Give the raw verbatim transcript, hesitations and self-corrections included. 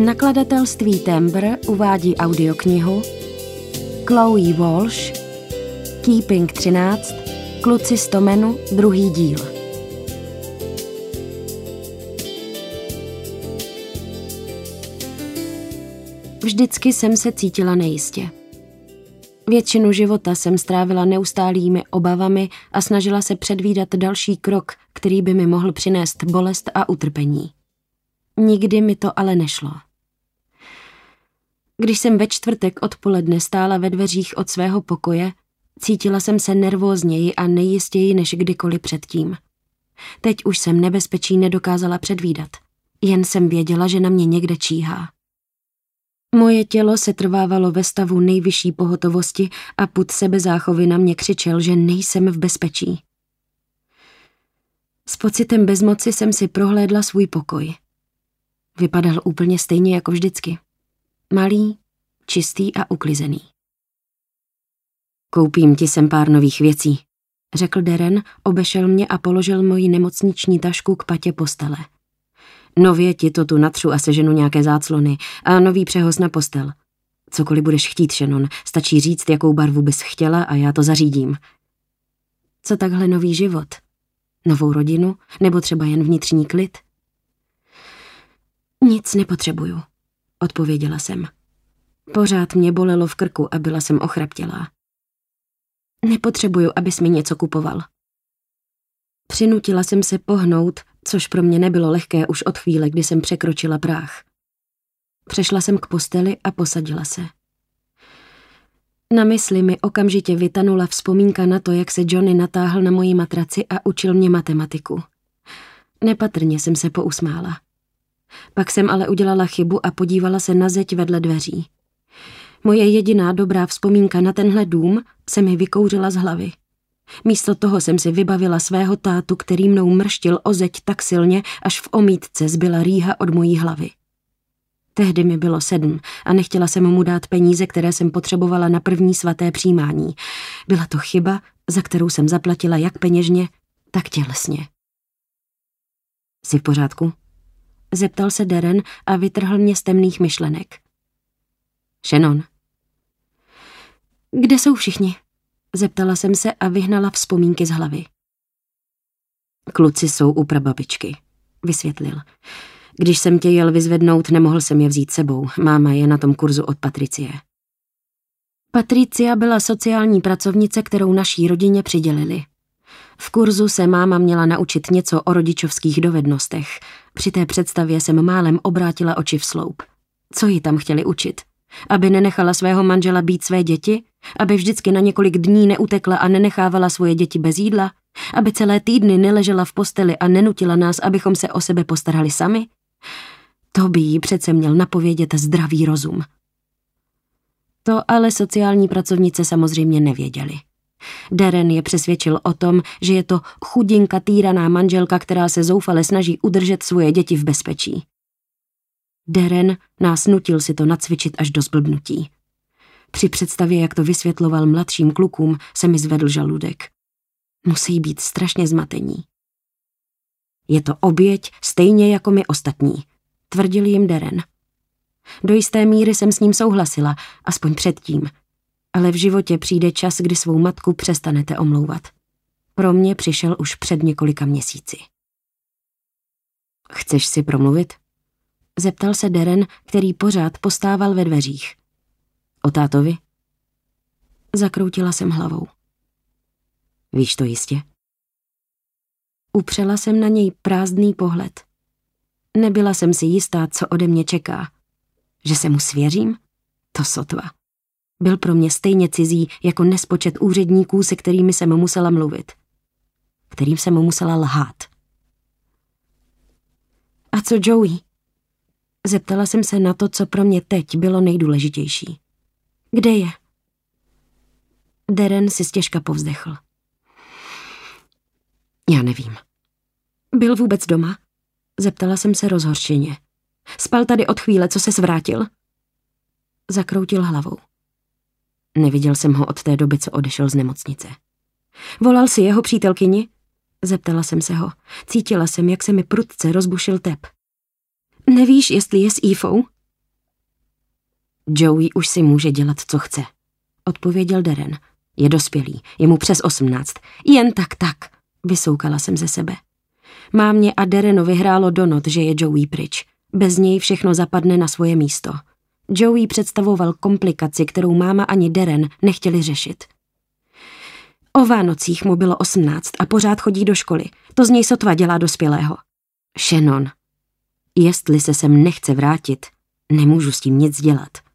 Nakladatelství Tembr uvádí audioknihu Chloe Walsh Keeping třináct, Kluci z Tomenu, druhý díl. Vždycky jsem se cítila nejistě. Většinu života jsem strávila neustálými obavami a snažila se předvídat další krok, který by mi mohl přinést bolest a utrpení. Nikdy mi to ale nešlo. Když jsem ve čtvrtek odpoledne stála ve dveřích od svého pokoje, cítila jsem se nervózněji a nejistěji než kdykoliv předtím. Teď už jsem nebezpečí nedokázala předvídat, jen jsem věděla, že na mě někde číhá. Moje tělo se trvávalo ve stavu nejvyšší pohotovosti a pud sebezáchovy na mě křičel, že nejsem v bezpečí. S pocitem bezmoci jsem si prohlédla svůj pokoj. Vypadal úplně stejně jako vždycky. Malý, čistý a uklizený. Koupím ti sem pár nových věcí, řekl Darren, obešel mě a položil moji nemocniční tašku k patě postele. Nově ti to tu natřu a seženu nějaké záclony a nový přehoz na postel. Cokoliv budeš chtít, Shannon, stačí říct, jakou barvu bys chtěla a já to zařídím. Co takhle nový život? Novou rodinu? Nebo třeba jen vnitřní klid? Nic nepotřebuju, odpověděla jsem. Pořád mě bolelo v krku a byla jsem ochraptělá. Nepotřebuju, abys mi něco kupoval. Přinutila jsem se pohnout, což pro mě nebylo lehké už od chvíle, kdy jsem překročila práh. Přešla jsem k posteli a posadila se. Na mysli mi okamžitě vytanula vzpomínka na to, jak se Johnny natáhl na moji matraci a učil mě matematiku. Nepatrně jsem se pousmála. Pak jsem ale udělala chybu a podívala se na zeď vedle dveří. Moje jediná dobrá vzpomínka na tenhle dům se mi vykouřila z hlavy. Místo toho jsem si vybavila svého tátu, který mnou mrštil o zeď tak silně, až v omítce zbyla rýha od mojí hlavy. Tehdy mi bylo sedm a nechtěla jsem mu dát peníze, které jsem potřebovala na první svaté přijímání. Byla to chyba, za kterou jsem zaplatila jak peněžně, tak tělesně. Jsi v pořádku? Zeptal se Darren a vytrhl mě z temných myšlenek. Shannon. Kde jsou všichni? Zeptala jsem se a vyhnala vzpomínky z hlavy. Kluci jsou u prababičky, vysvětlil. Když jsem tě jel vyzvednout, nemohl jsem je vzít sebou. Máma je na tom kurzu od Patricie. Patricia byla sociální pracovnice, kterou naší rodině přidělili. V kurzu se máma měla naučit něco o rodičovských dovednostech. Při té představě jsem málem obrátila oči v sloup. Co ji tam chtěli učit? Aby nenechala svého manžela být své děti? Aby vždycky na několik dní neutekla a nenechávala svoje děti bez jídla? Aby celé týdny neležela v posteli a nenutila nás, abychom se o sebe postarali sami? To by jí přece měl napovědět zdravý rozum. To ale sociální pracovnice samozřejmě nevěděli. Darren je přesvědčil o tom, že je to chudinka týraná manželka, která se zoufale snaží udržet svoje děti v bezpečí. Darren nás nutil si to nacvičit až do zblbnutí. Při představě, jak to vysvětloval mladším klukům, se mi zvedl žaludek. Musí být strašně zmatení. Je to oběť stejně jako my ostatní, tvrdil jim Darren. Do jisté míry jsem s ním souhlasila, aspoň předtím. Ale v životě přijde čas, kdy svou matku přestanete omlouvat. Pro mě přišel už před několika měsíci. Chceš si promluvit? Zeptal se Darren, který pořád postával ve dveřích. O tátovi? Zakroutila jsem hlavou. Víš to jistě? Upřela jsem na něj prázdný pohled. Nebyla jsem si jistá, co ode mě čeká. Že se mu svěřím? To sotva. Byl pro mě stejně cizí jako nespočet úředníků, se kterými jsem musela mluvit. Kterým jsem mu musela lhát. A co Joey? Zeptala jsem se na to, co pro mě teď bylo nejdůležitější. Kde je? Darren si stěžka povzdechl. Já nevím. Byl vůbec doma? Zeptala jsem se rozhořčeně. Spal tady od chvíle, co se svrátil? Zakroutil hlavou. Neviděl jsem ho od té doby, co odešel z nemocnice. Volal si jeho přítelkyni? Zeptala jsem se ho. Cítila jsem, jak se mi prudce rozbušil tep. Nevíš, jestli je s Evou? Joey už si může dělat, co chce, odpověděl Darren. Je dospělý, je mu přes osmnáct. Jen tak tak, vysoukala jsem ze sebe. Mámě a Darrenovi hrálo do not, že je Joey pryč. Bez něj všechno zapadne na svoje místo. Joey představoval komplikaci, kterou máma ani Darren nechtěli řešit. O Vánocích mu bylo osmnáct a pořád chodí do školy. To z něj sotva dělá dospělého. Shannon, jestli se sem nechce vrátit, nemůžu s tím nic dělat.